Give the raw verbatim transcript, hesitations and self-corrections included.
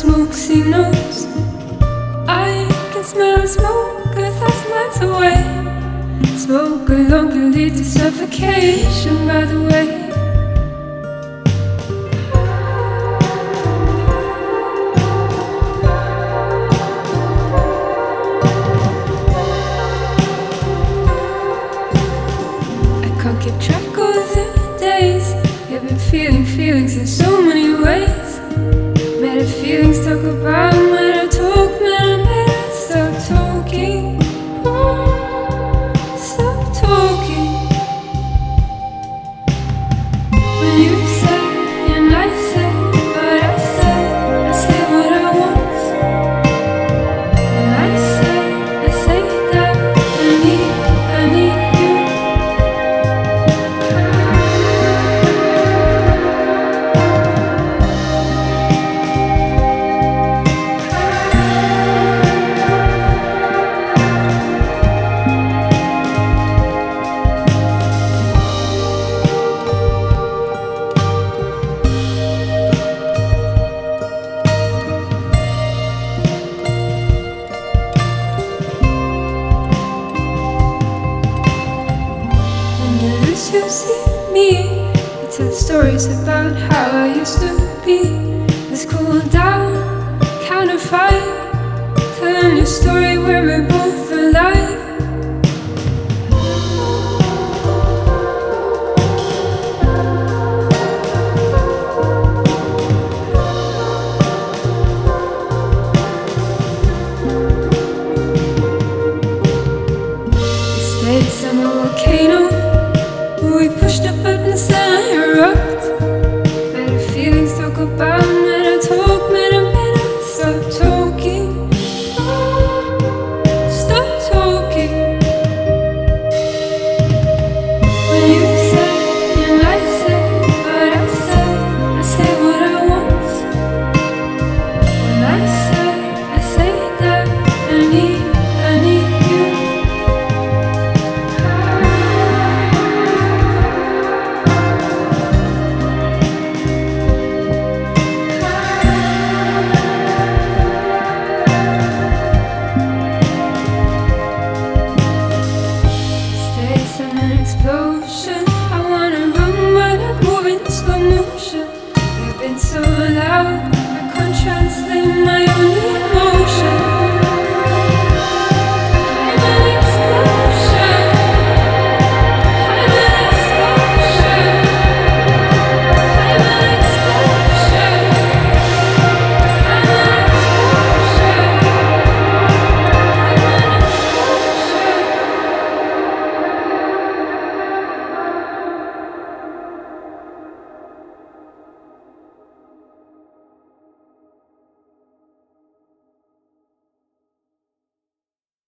smoke signals. I can smell smoke a thousand miles away. Smoke alone can lead to suffocation, by the way. Can't keep track of the days. I've been feeling feelings in so many ways. Better feelings talk about when I talk, man, I better stop talking. Oh, stop talking. When you say and I say what I say, I say what I want. When I say, I say that I need, I need you. You see me, I tell stories about how I used to be. Let's cool down, count to five, telling your story where we're both alive. Stayed some volcano. We pushed up buttons.